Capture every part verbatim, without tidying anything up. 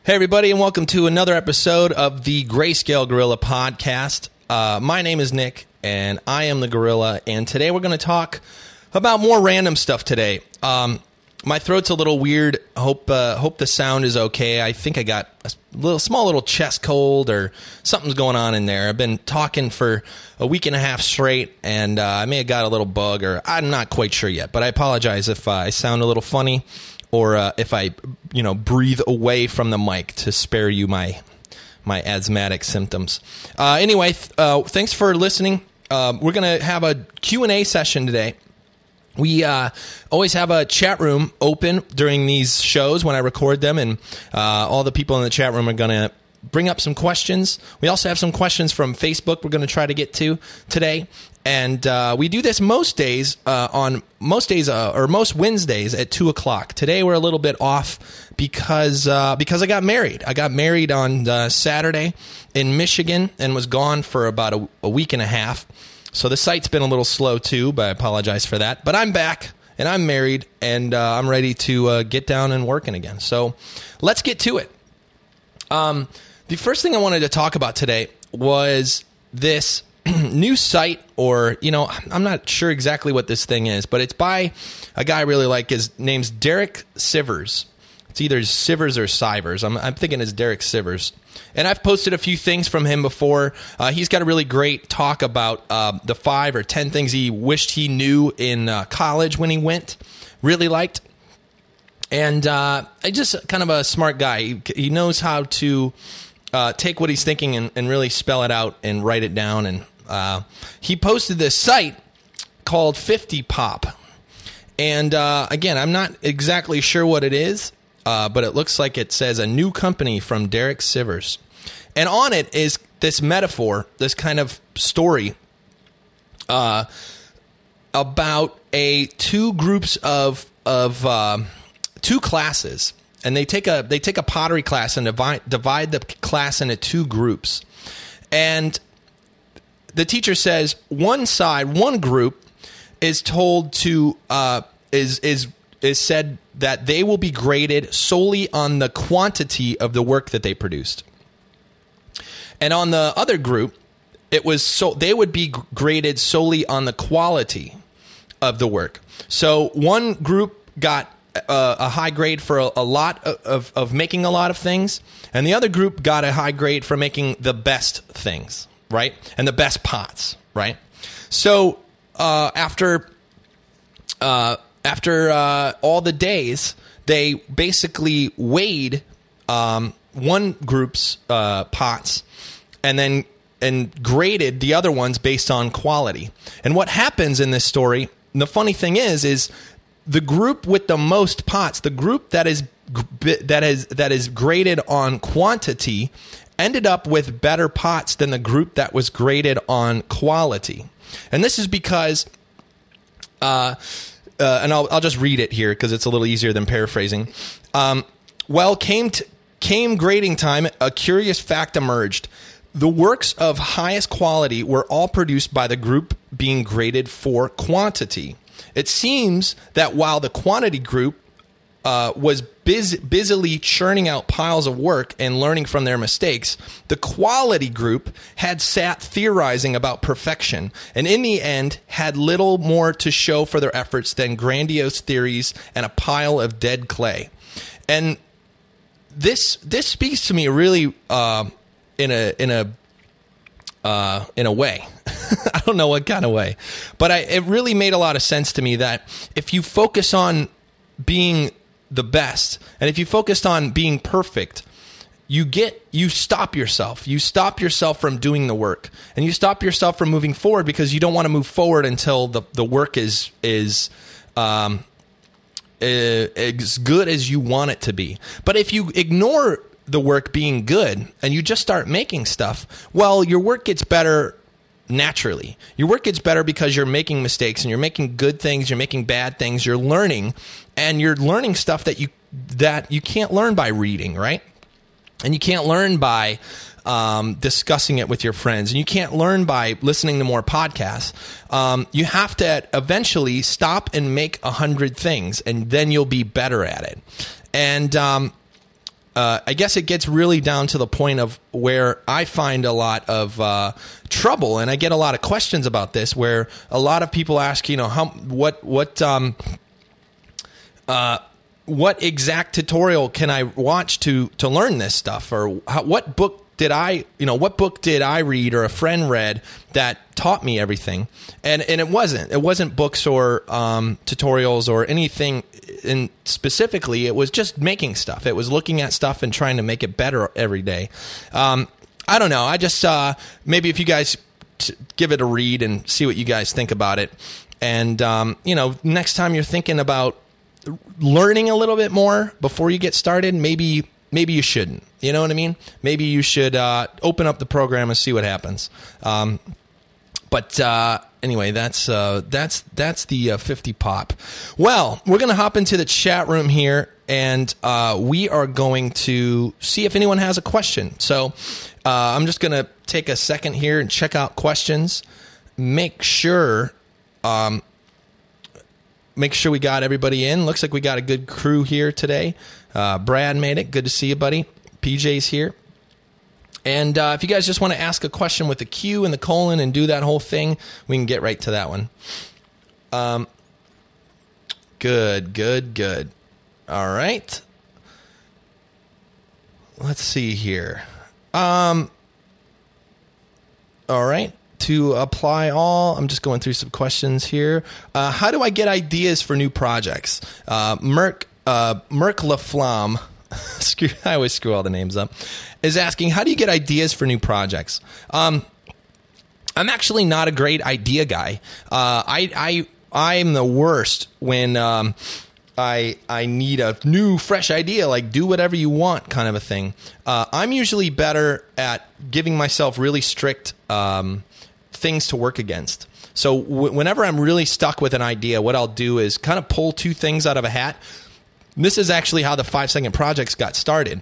Hey, everybody, and welcome to another episode of the Grayscale Gorilla Podcast. Uh, my name is Nick, and I am the Gorilla, and today we're going to talk about more random stuff today. Um, my throat's a little weird. Hope uh, hope the sound is okay. I think I got a little small little chest cold or something's going on in there. I've been talking for a week and a half straight, and uh, I may have got a little bug, or I'm not quite sure yet, but I apologize if uh, I sound a little funny. Or uh, if I, you know, breathe away from the mic to spare you my my asthmatic symptoms. Uh, anyway, th- uh, thanks for listening. Uh, we're going to have a Q and A session today. We uh, always have a chat room open during these shows when I record them, and uh, all the people in the chat room are going to bring up some questions. We also have some questions from Facebook we're going to try to get to today. And uh, we do this most days uh, on most days uh, or most Wednesdays at two o'clock. Today we're a little bit off because uh, because I got married. I got married on uh, Saturday in Michigan and was gone for about a, a week and a half. So the site's been a little slow too, but I apologize for that. But I'm back and I'm married and uh, I'm ready to uh, get down and working again. So let's get to it. Um, the first thing I wanted to talk about today was this new site, or, you know, I'm not sure exactly what this thing is, but it's by a guy I really like. His name's Derek Sivers. It's either Sivers or Sivers. I'm, I'm thinking it's Derek Sivers. And I've posted a few things from him before. Uh, he's got a really great talk about uh, the five or ten things he wished he knew in uh, college when he went. Really liked. And uh, I just kind of a smart guy. He, he knows how to uh, take what he's thinking and, and really spell it out and write it down. And Uh, he posted this site called fifty pop. And uh, again, I'm not exactly sure what it is, uh, but it looks like it says a new company from Derek Sivers. And on it is this metaphor, this kind of story uh, about a two groups of of uh, two classes. And they take a they take a pottery class and divide divide the class into two groups. And the teacher says one side, one group is told to uh, is is is said that they will be graded solely on the quantity of the work that they produced, and on the other group, it was so they would be graded solely on the quality of the work. So one group got a, a high grade for a, a lot of, of of making a lot of things, and the other group got a high grade for making the best things. Right? And the best pots, right? So uh, after uh, after uh, all the days, they basically weighed um, one group's uh, pots and then and graded the other ones based on quality. And what happens in this story, and the funny thing is, is the group with the most pots, the group that is that is that is graded on quantity, ended up with better pots than the group that was graded on quality. And this is because, uh, uh, and I'll, I'll just read it here because it's a little easier than paraphrasing. Um, well, came to, came grading time, a curious fact emerged. The works of highest quality were all produced by the group being graded for quantity. It seems that while the quantity group Uh, was biz- busily churning out piles of work and learning from their mistakes, the quality group had sat theorizing about perfection, and in the end had little more to show for their efforts than grandiose theories and a pile of dead clay. And this this speaks to me really uh, in a in a uh, in a way. I don't know what kind of way, but I, it really made a lot of sense to me that if you focus on being the best, and if you focused on being perfect, you get you stop yourself. You stop yourself from doing the work, and you stop yourself from moving forward because you don't want to move forward until the the work is is um, as good as you want it to be. But if you ignore the work being good and you just start making stuff, well, your work gets better naturally. Your work gets better because you're making mistakes and you're making good things, you're making bad things, you're learning, and you're learning stuff that you that you can't learn by reading, right? And you can't learn by um, discussing it with your friends, and you can't learn by listening to more podcasts. Um, you have to eventually stop and make a hundred things, and then you'll be better at it. And um, uh, I guess it gets really down to the point of where I find a lot of uh, trouble, and I get a lot of questions about this, where a lot of people ask, you know, how what what um, uh, what exact tutorial can I watch to to learn this stuff, or how, what book did I, you know, what book did I read or a friend read that taught me everything? And and it wasn't. It wasn't books or um, tutorials or anything in specifically. It was just making stuff. It was looking at stuff and trying to make it better every day. Um, I don't know. I just, uh, maybe if you guys t- give it a read and see what you guys think about it. And, um, you know, next time you're thinking about learning a little bit more before you get started, maybe maybe you shouldn't. You know what I mean? Maybe you should uh, open up the program and see what happens. Um, but uh, anyway, that's uh, that's that's the uh, fifty pop. Well, we're going to hop into the chat room here, and uh, we are going to see if anyone has a question. So uh, I'm just going to take a second here and check out questions. Make sure... Um, Make sure we got everybody in. Looks like we got a good crew here today. Uh, Brad made it. Good to see you, buddy. P J's here. And uh, if you guys just want to ask a question with the Q and the colon and do that whole thing, we can get right to that one. Um, good, good, good. All right. Let's see here. Um, all right. To apply all, I'm just going through some questions here. Uh, how do I get ideas for new projects? Uh, Merc, uh, Merc Laflamme, I always screw all the names up, is asking, how do you get ideas for new projects? Um, I'm actually not a great idea guy. Uh, I, I, I'm the worst when um, I, I need a new, fresh idea, like do whatever you want kind of a thing. Uh, I'm usually better at giving myself really strict um things to work against. So w- whenever I'm really stuck with an idea, what I'll do is kind of pull two things out of a hat. This is actually how the five second projects got started.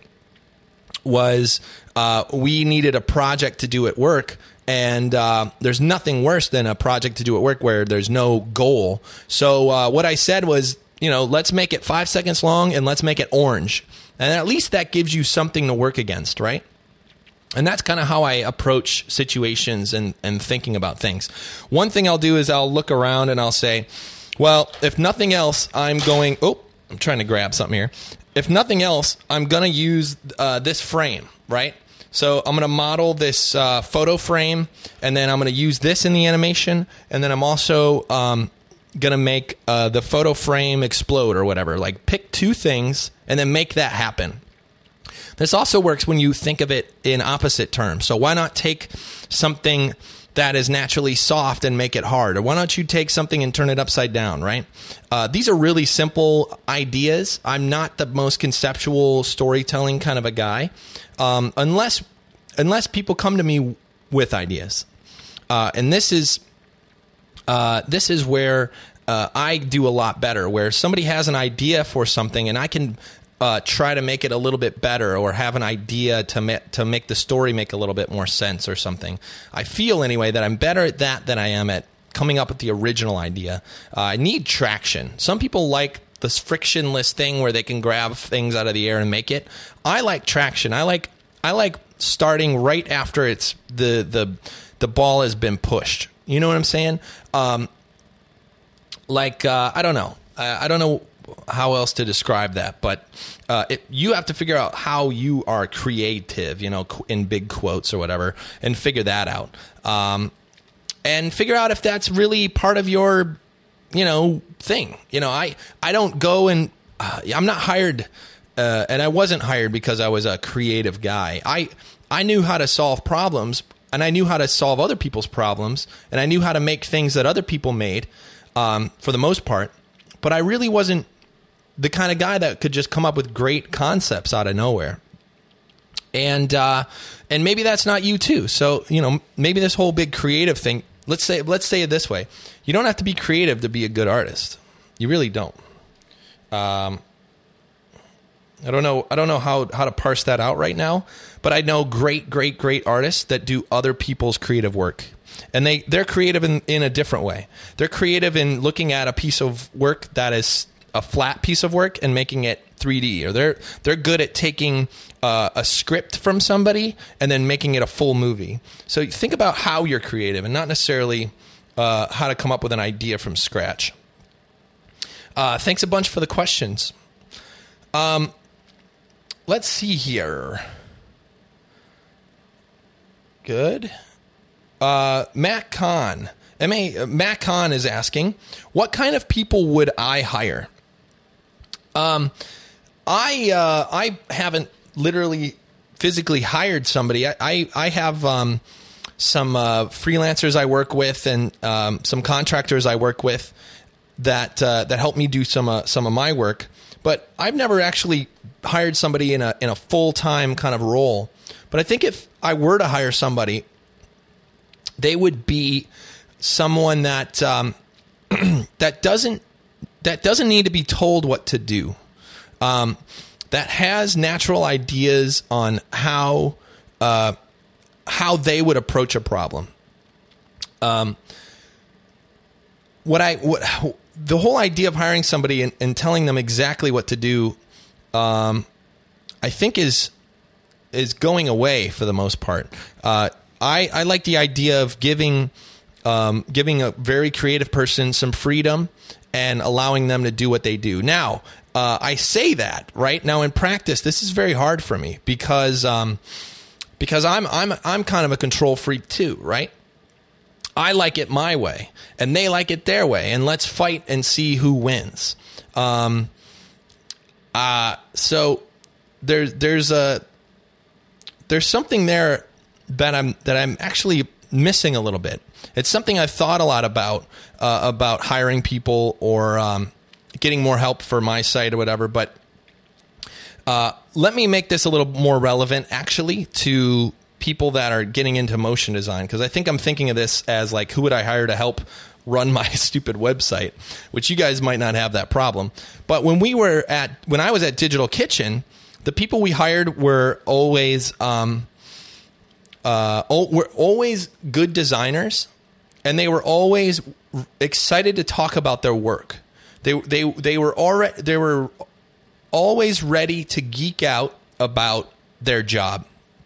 Was uh, we needed a project to do at work, and uh, there's nothing worse than a project to do at work where there's no goal. So uh, what I said was, you know, let's make it five seconds long and let's make it orange, and at least that gives you something to work against, right? And that's kind of how I approach situations and, and thinking about things. One thing I'll do is I'll look around and I'll say, well, if nothing else, I'm going... Oh, I'm trying to grab something here. If nothing else, I'm going to use uh, this frame, right? So I'm going to model this uh, photo frame, and then I'm going to use this in the animation, and then I'm also um, going to make uh, the photo frame explode or whatever. Like, pick two things and then make that happen. This also works when you think of it in opposite terms. So why not take something that is naturally soft and make it hard? Or why don't you take something and turn it upside down, right? Uh, these are really simple ideas. I'm not the most conceptual storytelling kind of a guy, um, unless unless people come to me with ideas. Uh, and this is uh, this is where uh, I do a lot better, where somebody has an idea for something and I can... Uh, try to make it a little bit better, or have an idea to ma- to make the story make a little bit more sense or something. I feel anyway that I'm better at that than I am at coming up with the original idea. Uh, I need traction. Some people like this frictionless thing where they can grab things out of the air and make it. I like traction. I like I like starting right after it's the the the ball has been pushed. You know what I'm saying? Um, like uh, I don't know. I, I don't know. How else to describe that, but uh, it, you have to figure out how you are creative, you know, in big quotes or whatever, and figure that out. Um, and figure out if that's really part of your, you know, thing. You know, I, I don't go and uh, I'm not hired, uh, and I wasn't hired because I was a creative guy. I, I knew how to solve problems, and I knew how to solve other people's problems, and I knew how to make things that other people made, um, for the most part, but I really wasn't the kind of guy that could just come up with great concepts out of nowhere. And uh, and maybe that's not you too. So, you know, maybe this whole big creative thing, let's say let's say it this way. You don't have to be creative to be a good artist. You really don't. Um, I don't know I don't know how, how to parse that out right now, but I know great, great, great artists that do other people's creative work. And they, they're creative in, in a different way. They're creative in looking at a piece of work that is a flat piece of work and making it three D, or they're they're good at taking uh, a script from somebody and then making it a full movie. So you think about how you're creative and not necessarily uh, how to come up with an idea from scratch. Uh, thanks a bunch for the questions. Um, let's see here. Good. Uh, Matt Kahn. M A, uh, Matt Kahn is asking, what kind of people would I hire? Um, I uh, I haven't literally physically hired somebody. I I, I have um, some uh, freelancers I work with and um, some contractors I work with that uh, that help me do some uh, some of my work. But I've never actually hired somebody in a in a full time kind of role. But I think if I were to hire somebody, they would be someone that um, that doesn't that doesn't need to be told what to do. Um, that has natural ideas on how uh, how they would approach a problem. Um, what I what the whole idea of hiring somebody and, and telling them exactly what to do, um, I think is is going away for the most part. Uh, I I like the idea of giving. Um, giving a very creative person some freedom and allowing them to do what they do. Now, uh, I say that right now in practice, this is very hard for me because um, because I'm I'm I'm kind of a control freak too, right? I like it my way, and they like it their way, and let's fight and see who wins. Um, uh, so there's there's a there's something there that I'm that I'm actually missing a little bit. It's something I've thought a lot about, uh, about hiring people or um, getting more help for my site or whatever. But uh, let me make this a little more relevant, actually, to people that are getting into motion design. Because I think I'm thinking of this as like, who would I hire to help run my stupid website? Which you guys might not have that problem. But when we were at, when I was at Digital Kitchen, the people we hired were always, um, uh, were always good designers. And they were always excited to talk about their work. They they they were already they were always ready to geek out about their job.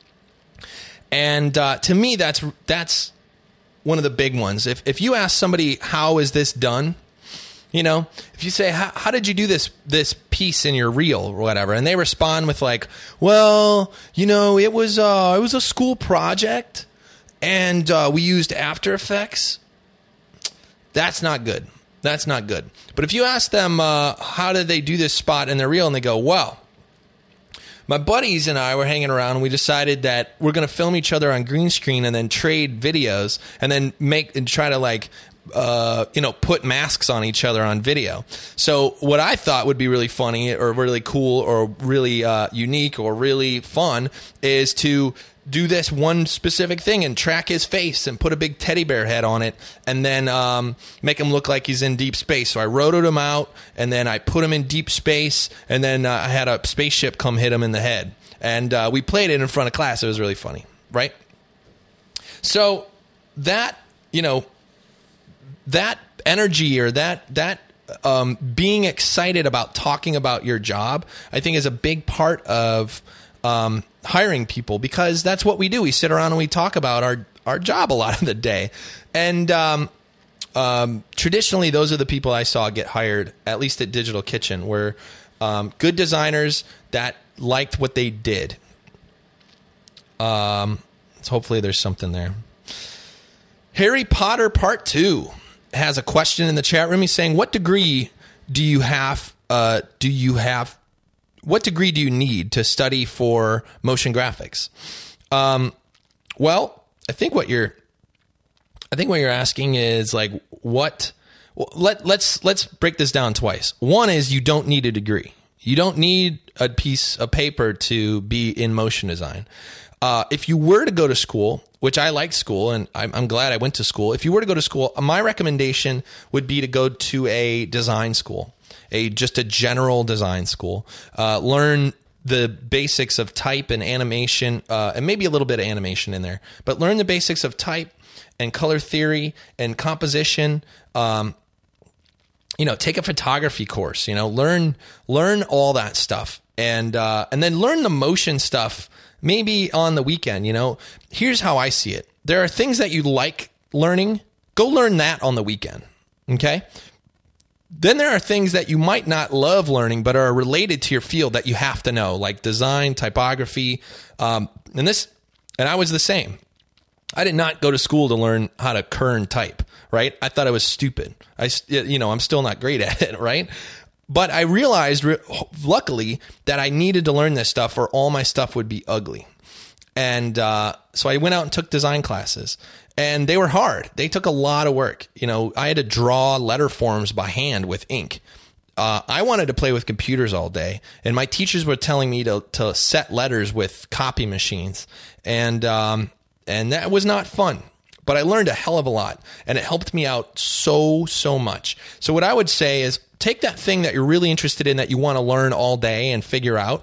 And uh, to me, that's that's one of the big ones. If if you ask somebody, how is this done? You know, if you say, how, how did you do this this piece in your reel or whatever, and they respond with like, well, you know, it was uh, it was a school project. And uh, we used After Effects. That's not good. That's not good. But if you ask them, uh, how did they do this spot in their reel? And they go, well, my buddies and I were hanging around and we decided that we're going to film each other on green screen and then trade videos and then make and try to like, uh, you know, put masks on each other on video. So what I thought would be really funny or really cool or really uh, unique or really fun is to do this one specific thing and track his face and put a big teddy bear head on it and then um, make him look like he's in deep space. So I rotoed him out and then I put him in deep space and then uh, I had a spaceship come hit him in the head. And uh, we played it in front of class. It was really funny, right? So that, you know, that energy or that that um, being excited about talking about your job, I think is a big part of um, hiring people because that's what we do. We sit around and we talk about our, our job a lot of the day. And um, um, traditionally, those are the people I saw get hired, at least at Digital Kitchen, were um, good designers that liked what they did. Um, so hopefully there's something there. Harry Potter Part two has a question in the chat room. He's saying, what degree do you have, uh, do you have, what degree do you need to study for motion graphics? Um, well, I think what you're, I think what you're asking is like, what, well, let, let's, let's break this down twice. One is you don't need a degree. You don't need a piece of paper to be in motion design. Uh, if you were to go to school, which I like school and I'm, I'm glad I went to school. If you were to go to school, my recommendation would be to go to a design school, a just a general design school. Uh, learn the basics of type and animation, uh, and maybe a little bit of animation in there. But learn the basics of type and color theory and composition. Um, you know, take a photography course, you know, learn, learn all that stuff. And, uh, and then learn the motion stuff, maybe on the weekend. You know, here's how I see it. There are things that you like learning. Go learn that on the weekend. Okay. Then there are things that you might not love learning, but are related to your field that you have to know, like design, typography. Um, and this, and I was the same. I did not go to school to learn how to kern type, right? I thought I was stupid. I, you know, I'm still not great at it, right? But I realized, luckily, that I needed to learn this stuff or all my stuff would be ugly. And uh, so I went out and took design classes. And they were hard. They took a lot of work. You know, I had to draw letter forms by hand with ink. Uh, I wanted to play with computers all day. And my teachers were telling me to, to set letters with copy machines. And um, and that was not fun. But I learned a hell of a lot. And it helped me out so, so much. So what I would say is, take that thing that you're really interested in that you want to learn all day and figure out.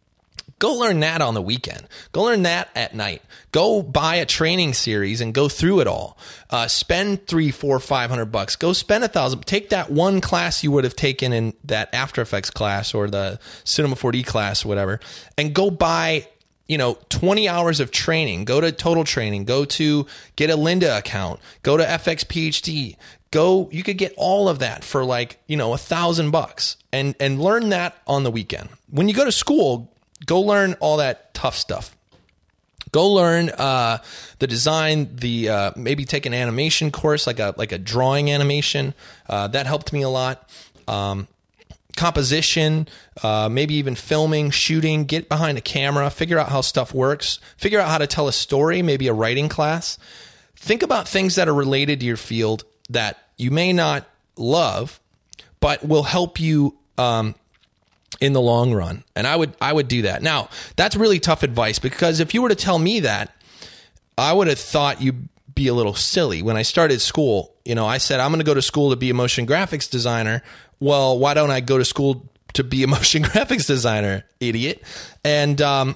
Go learn that on the weekend. Go learn that at night. Go buy a training series and go through it all. Uh, spend three, four, five hundred bucks. Go spend a thousand. Take that one class you would have taken in that After Effects class or the Cinema four D class or whatever, and go buy, you know, twenty hours of training. Go to Total Training. Go to get a Lynda account. Go to F X P H D. Go, you could get all of that for like, you know, a thousand bucks and, and learn that on the weekend. When you go to school, go learn all that tough stuff. Go learn uh, the design, the uh, maybe take an animation course, like a like a drawing animation. Uh, that helped me a lot. Um, composition, uh, maybe even filming, shooting. Get behind a camera, figure out how stuff works. Figure out how to tell a story, maybe a writing class. Think about things that are related to your field that you may not love, but will help you um, in the long run. And I would I would do that. Now, that's really tough advice, because if you were to tell me that, I would have thought you'd be a little silly. When I started school, you know, I said, I'm going to go to school to be a motion graphics designer. Well, why don't I go to school to be a motion graphics designer, idiot? And um,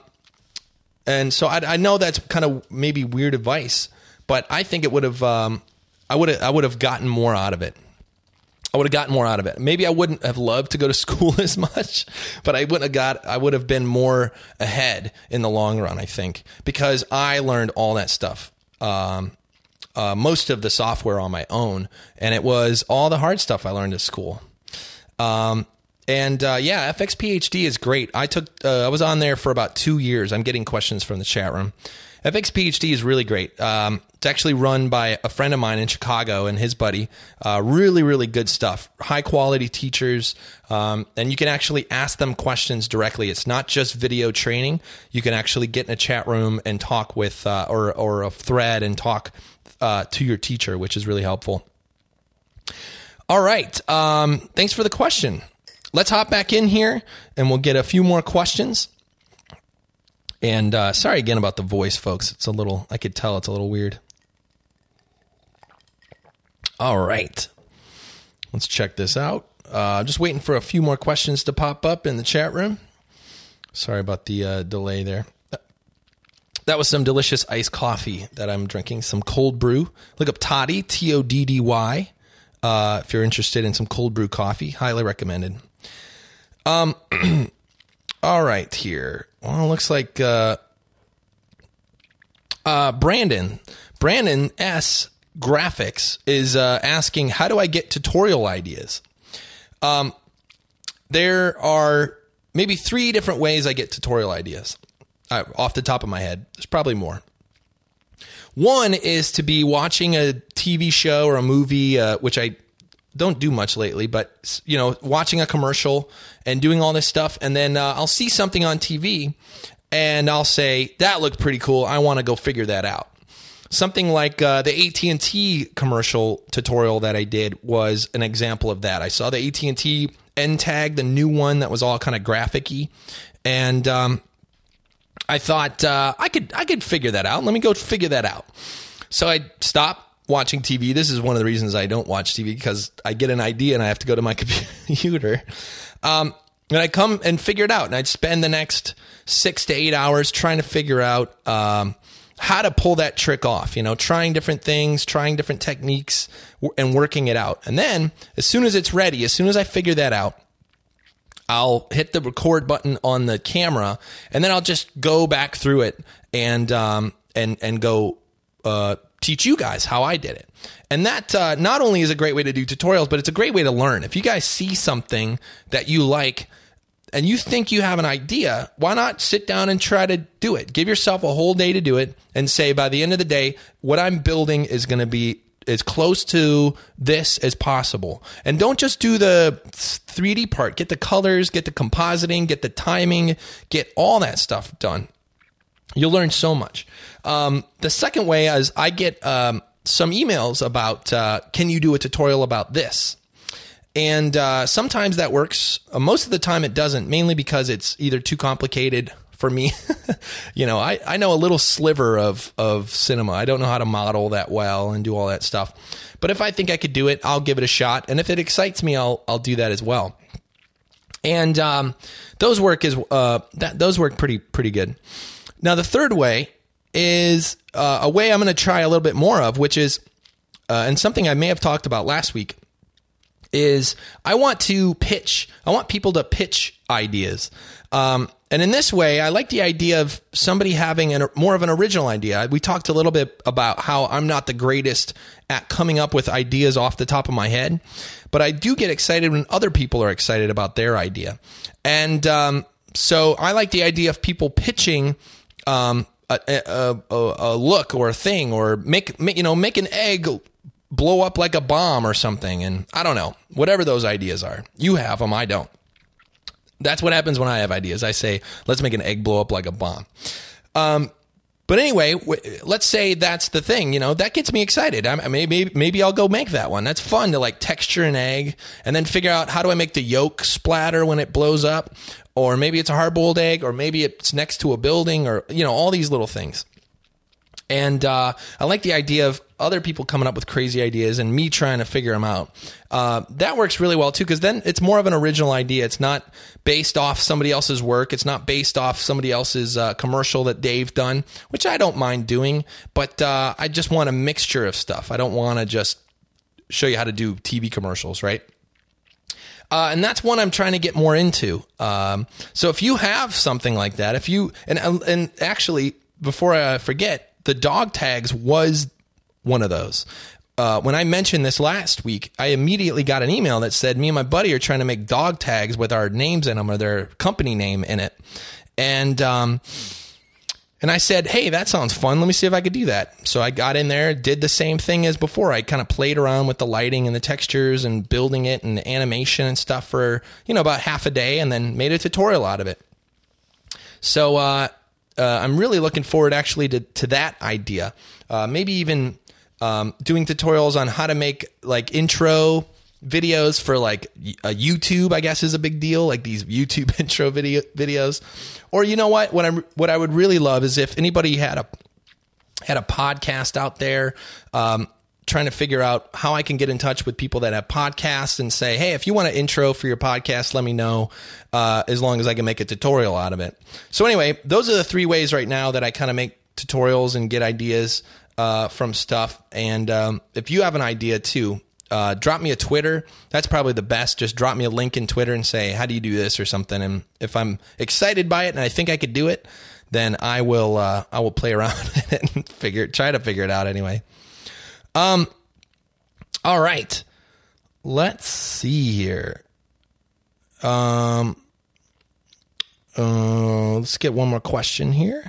and so I, I know that's kind of maybe weird advice, but I think it would have um, I would have I would have gotten more out of it. I would have gotten more out of it. Maybe I wouldn't have loved to go to school as much, but I wouldn't have got, I would have been more ahead in the long run, I think, because I learned all that stuff. Um, uh, most of the software on my own, and it was all the hard stuff I learned at school. Um, and, uh, yeah, F X P H D is great. I took, uh, I was on there for about two years. I'm getting questions from the chat room. F X P H D is really great. Um, it's actually run by a friend of mine in Chicago and his buddy. Uh, really, really good stuff. High quality teachers. Um, and you can actually ask them questions directly. It's not just video training. You can actually get in a chat room and talk with, uh, or, or a thread and talk uh, to your teacher, which is really helpful. All right. Um, thanks for the question. Let's hop back in here and we'll get a few more questions. And uh, sorry again about the voice, folks. It's a little, I could tell it's a little weird. All right. Let's check this out. Uh, just waiting for a few more questions to pop up in the chat room. Sorry about the uh, delay there. That was some delicious iced coffee that I'm drinking, some cold brew. Look up Toddy, T O D D Y, uh, if you're interested in some cold brew coffee. Highly recommended. Um, all right, here. Well, it looks like uh, uh, Brandon, Brandon S. Graphics is uh, asking, how do I get tutorial ideas? Um, there are maybe three different ways I get tutorial ideas. Uh, off the top of my head, there's probably more. One is to be watching a T V show or a movie, uh, which I don't do much lately, but, you know, watching a commercial and doing all this stuff. And then uh, I'll see something on T V and I'll say, that looked pretty cool. I want to go figure that out. Something like uh, the A T and T commercial tutorial that I did was an example of that. I saw the A T and T N-Tag, the new one that was all kind of graphic-y. And um, I thought uh, I could I could figure that out. Let me go figure that out. So I stopped watching T V. This is one of the reasons I don't watch T V, because I get an idea and I have to go to my computer. Um, and I come and figure it out. And I'd spend the next six to eight hours trying to figure out um, how to pull that trick off, you know, trying different things, trying different techniques and working it out. And then as soon as it's ready, as soon as I figure that out, I'll hit the record button on the camera, and then I'll just go back through it and, um, and, and go, uh, teach you guys how I did it. And that, uh, not only is a great way to do tutorials, but it's a great way to learn. If you guys see something that you like, and you think you have an idea, why not sit down and try to do it? Give yourself a whole day to do it and say, by the end of the day, what I'm building is going to be as close to this as possible. And don't just do the three D part. Get the colors, get the compositing, get the timing, get all that stuff done. You'll learn so much. Um, the second way is I get um, some emails about, uh, can you do a tutorial about this? And uh, sometimes that works. Uh, most of the time it doesn't, mainly because it's either too complicated for me. you know, I, I know a little sliver of, of cinema. I don't know how to model that well and do all that stuff. But if I think I could do it, I'll give it a shot. And if it excites me, I'll I'll do that as well. And um, those work is uh, that those work pretty pretty good. Now the third way is uh, a way I'm going to try a little bit more of, which is uh, and something I may have talked about last week. Is I want to pitch, I want people to pitch ideas. Um, and in this way, I like the idea of somebody having an, more of an original idea. We talked a little bit about how I'm not the greatest at coming up with ideas off the top of my head, but I do get excited when other people are excited about their idea. And um, so I like the idea of people pitching um, a, a, a, a look or a thing, or make, make you know make an egg blow up like a bomb or something. And I don't know, whatever those ideas are. You have them, I don't. That's what happens when I have ideas. I say, let's make an egg blow up like a bomb. Um, but anyway, w- let's say that's the thing, you know, that gets me excited. I, maybe, maybe I'll go make that one. That's fun to like texture an egg and then figure out how do I make the yolk splatter when it blows up, or maybe it's a hard boiled egg, or maybe it's next to a building, or, you know, all these little things. And uh, I like the idea of other people coming up with crazy ideas and me trying to figure them out. Uh, that works really well, too, because then it's more of an original idea. It's not based off somebody else's work. It's not based off somebody else's uh, commercial that they've done, which I don't mind doing. But uh, I just want a mixture of stuff. I don't want to just show you how to do T V commercials, right? Uh, and that's one I'm trying to get more into. Um, so if you have something like that, if you and and actually, before I forget, the dog tags was one of those. Uh, when I mentioned this last week, I immediately got an email that said, me and my buddy are trying to make dog tags with our names in them, or their company name in it. And, um, and I said, hey, that sounds fun. Let me see if I could do that. So I got in there, did the same thing as before. I kind of played around with the lighting and the textures and building it and the animation and stuff for, you know, about half a day, and then made a tutorial out of it. So, uh, Uh, I'm really looking forward actually to, to that idea. Uh, maybe even um, doing tutorials on how to make like intro videos for like a YouTube, I guess, is a big deal. Like these YouTube intro video videos. Or you know what? What I what I would really love is if anybody had a had a podcast out there. Um, trying to figure out how I can get in touch with people that have podcasts and say, hey, if you want an intro for your podcast, let me know, uh, as long as I can make a tutorial out of it. So anyway, those are the three ways right now that I kind of make tutorials and get ideas uh, from stuff. And um, if you have an idea too, uh, drop me a Twitter. That's probably the best. Just drop me a link in Twitter and say, how do you do this or something? And if I'm excited by it and I think I could do it, then I will uh, I will play around with it and figure try to figure it out anyway. Um, all right, let's see here. Um, uh, let's get one more question here.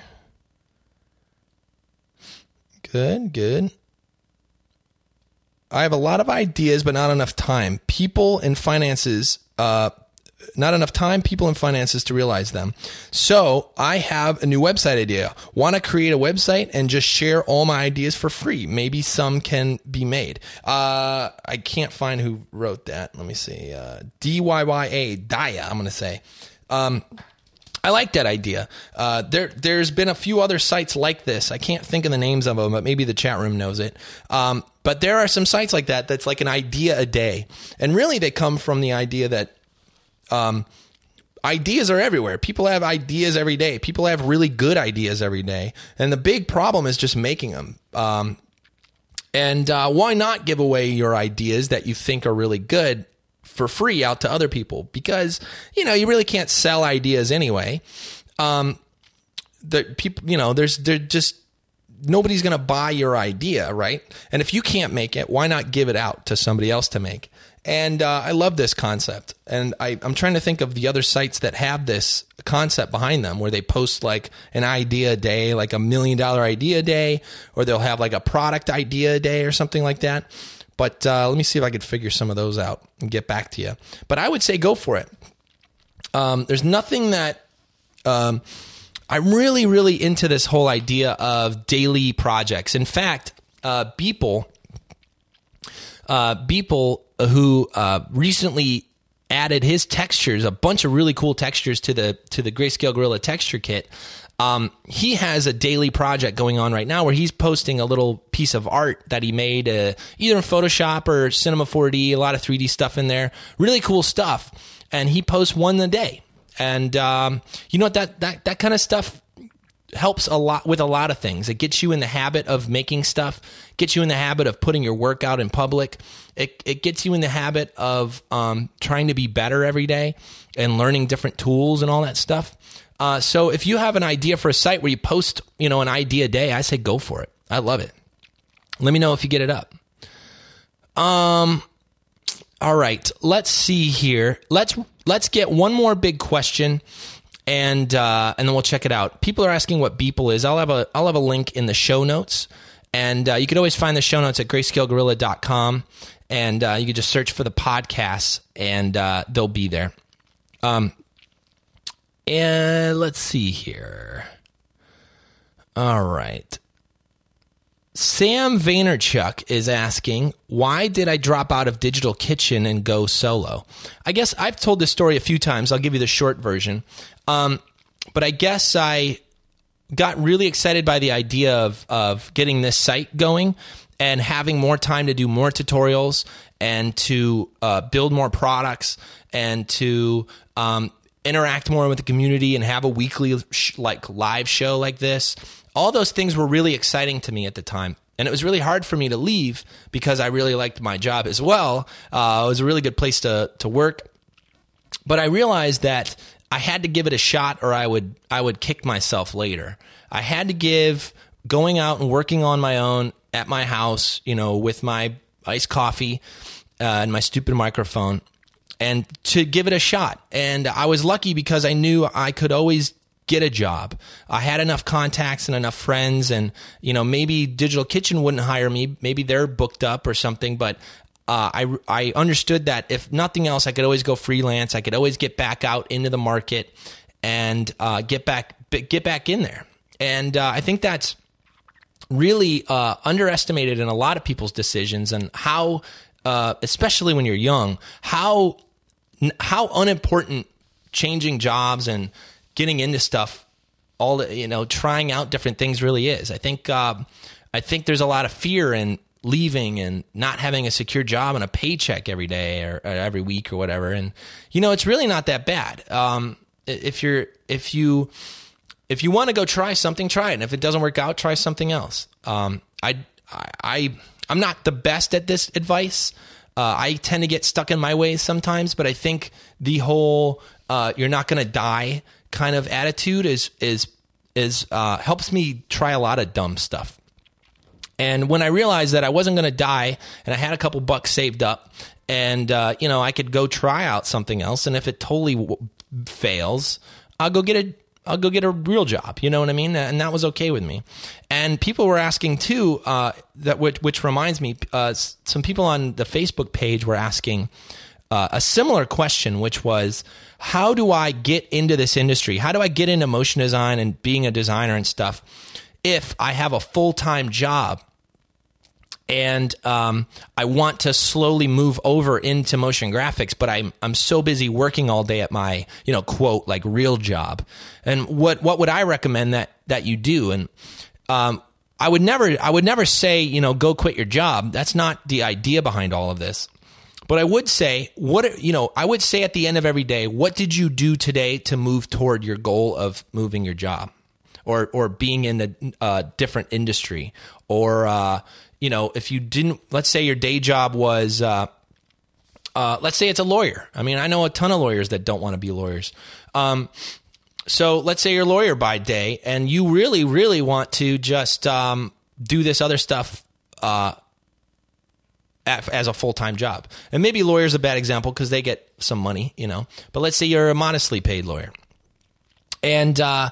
Good, good. I have a lot of ideas, but not enough time. People and finances, uh, not enough time, people and finances to realize them. So I have a new website idea. Want to create a website and just share all my ideas for free. Maybe some can be made. Uh, I can't find who wrote that. Let me see. Uh, D Y Y A, Daya, I'm going to say. Um, I like that idea. Uh, there, there's been a few other sites like this. I can't think of the names of them, but maybe the chat room knows it. Um, but there are some sites like that that's like an idea a day. And really they come from the idea that Um, ideas are everywhere. People have ideas every day. People have really good ideas every day. And the big problem is just making them. Um, and uh, why not give away your ideas that you think are really good for free out to other people? Because, you know, you really can't sell ideas anyway. Um, the people, you know, there's, they're just, nobody's going to buy your idea, right? And if you can't make it, why not give it out to somebody else to make? And uh, I love this concept. And I, I'm trying to think of the other sites that have this concept behind them, where they post like an idea a day, like a million dollar idea a day, or they'll have like a product idea a day or something like that. But uh, let me see if I could figure some of those out and get back to you. But I would say go for it. Um, there's nothing that... Um, I'm really, really into this whole idea of daily projects. In fact, uh, Beeple, uh, Beeple, who uh, recently added his textures, a bunch of really cool textures to the to the Grayscale Gorilla texture kit. Um, he has a daily project going on right now where he's posting a little piece of art that he made, uh, either in Photoshop or Cinema four D, a lot of three D stuff in there, really cool stuff. And he posts one a day. And um, you know what, that, that, that kind of stuff helps a lot with a lot of things. It gets you in the habit of making stuff, gets you in the habit of putting your work out in public. It, it gets you in the habit of um, trying to be better every day and learning different tools and all that stuff. Uh, so if you have an idea for a site where you post, you know, an idea a day, I say go for it. I love it. Let me know if you get it up. Um, all right, let's see here. Let's let's get one more big question, and uh, and then we'll check it out. People are asking what Beeple is. I'll have a I'll have a link in the show notes, and uh, you can always find the show notes at grayscale gorilla dot com, and uh, you can just search for the podcasts, and uh, they'll be there. Um, and let's see here. All right. Sam Vaynerchuk is asking, why did I drop out of Digital Kitchen and go solo? I guess I've told this story a few times. I'll give you the short version. Um, but I guess I got really excited by the idea of, of getting this site going and having more time to do more tutorials and to uh, build more products and to um, interact more with the community and have a weekly sh- like live show like this. All those things were really exciting to me at the time. And it was really hard for me to leave because I really liked my job as well. Uh, it was a really good place to, to work. But I realized that I had to give it a shot or I would I would kick myself later. I had to give going out and working on my own at my house, you know, with my iced coffee uh, and my stupid microphone, and to give it a shot. And I was lucky because I knew I could always get a job. I had enough contacts and enough friends, and you know, maybe Digital Kitchen wouldn't hire me. Maybe they're booked up or something. But uh, I I understood that if nothing else, I could always go freelance. I could always get back out into the market and uh, get back get back in there. And uh, I think that's really uh, underestimated in a lot of people's decisions, and how, uh, especially when you're young, how how unimportant changing jobs and getting into stuff, all the, you know, trying out different things really is. I think uh, I think there's a lot of fear in leaving and not having a secure job and a paycheck every day or, or every week or whatever. And you know, it's really not that bad. Um, if you're if you if you want to go try something, try it. And if it doesn't work out, try something else. Um, I I I'm not the best at this advice. Uh, I tend to get stuck in my ways sometimes, but I think the whole uh, "you're not going to die" kind of attitude is is is uh, helps me try a lot of dumb stuff. And when I realized that I wasn't going to die, and I had a couple bucks saved up, and uh, you know, I could go try out something else, and if it totally w- fails, I'll go get a I'll go get a real job. You know what I mean? And that was okay with me. And people were asking too. Uh, that which, which reminds me, uh, some people on the Facebook page were asking uh, a similar question, which was, how do I get into this industry? How do I get into motion design and being a designer and stuff if I have a full-time job and um, I want to slowly move over into motion graphics, but I'm I'm so busy working all day at my, you know, quote, like real job? And what what would I recommend that that you do? And um, I would never I would never say, you know, go quit your job. That's not the idea behind all of this. But I would say, what you know, I would say at the end of every day, what did you do today to move toward your goal of moving your job, or or being in a uh, different industry, or uh, you know, if you didn't, let's say your day job was, uh, uh, let's say it's a lawyer. I mean, I know a ton of lawyers that don't want to be lawyers. Um, so let's say you're a lawyer by day, and you really, really want to just um, do this other stuff uh, as a full-time job. And maybe lawyer's a bad example because they get some money, you know. But let's say you're a modestly paid lawyer. And uh,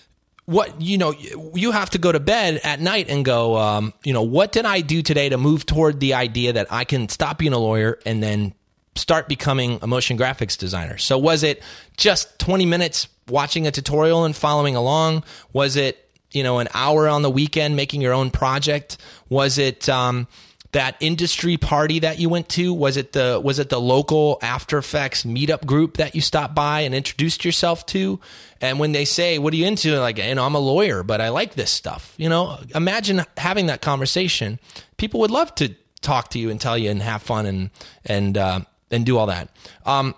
what, you know, you have to go to bed at night and go, um, you know, what did I do today to move toward the idea that I can stop being a lawyer and then start becoming a motion graphics designer? So was it just twenty minutes watching a tutorial and following along? Was it, you know, an hour on the weekend making your own project? Was it um, that industry party that you went to? Was it the was it the local After Effects meetup group that you stopped by and introduced yourself to? And when they say, "What are you into?" Like, you know, I'm a lawyer, but I like this stuff. You know, imagine having that conversation. People would love to talk to you and tell you and have fun and and uh, and do all that. Um,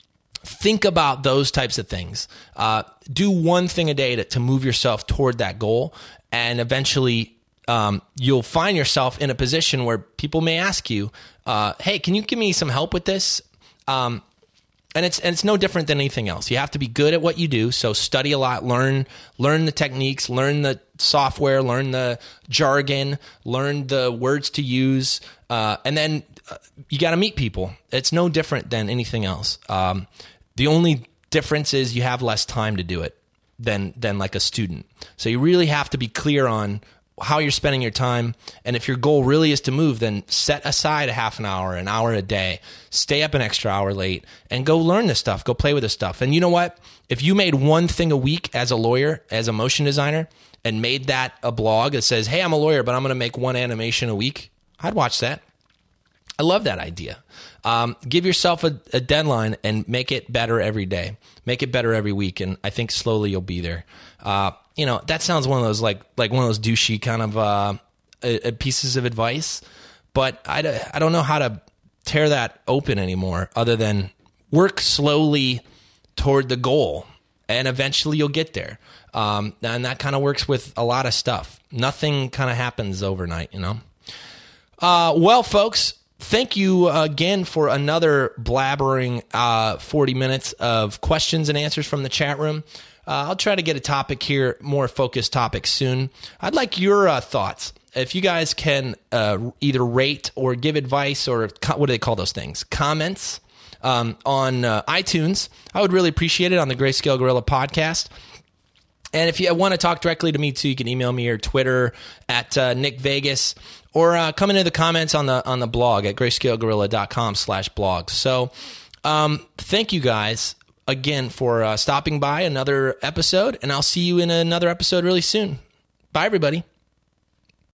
think about those types of things. Uh, do one thing a day to, to move yourself toward that goal, and eventually um, you'll find yourself in a position where people may ask you, uh, "Hey, can you give me some help with this?" Um, and it's and it's no different than anything else. You have to be good at what you do. So study a lot, learn learn the techniques, learn the software, learn the jargon, learn the words to use, uh, and then uh, you got to meet people. It's no different than anything else. Um, the only difference is you have less time to do it than than like a student. So you really have to be clear on how you're spending your time. And if your goal really is to move, then set aside a half an hour, an hour a day, stay up an extra hour late, and go learn this stuff, go play with this stuff. And you know what? If you made one thing a week as a lawyer, as a motion designer, and made that a blog that says, "Hey, I'm a lawyer, but I'm going to make one animation a week," I'd watch that. I love that idea. Um, give yourself a, a deadline and make it better every day. Make it better every week, and I think slowly you'll be there. Uh, you know, that sounds one of those like like one of those douchey kind of uh, uh, pieces of advice, but I, I don't know how to tear that open anymore other than work slowly toward the goal, and eventually you'll get there. Um, and that kind of works with a lot of stuff. Nothing kind of happens overnight, you know? Uh, well, folks, thank you again for another blabbering uh, forty minutes of questions and answers from the chat room. Uh, I'll try to get a topic here, more focused topic soon. I'd like your uh, thoughts. If you guys can uh, either rate or give advice or co- what do they call those things? Comments um, on uh, iTunes. I would really appreciate it on the Grayscale Gorilla podcast. And if you want to talk directly to me too, you can email me or Twitter at uh, Nick Vegas, or uh, come into the comments on the on the blog at grayscalegorilla.com slash blog. So um, thank you guys again for uh, stopping by another episode, and I'll see you in another episode really soon. Bye, everybody.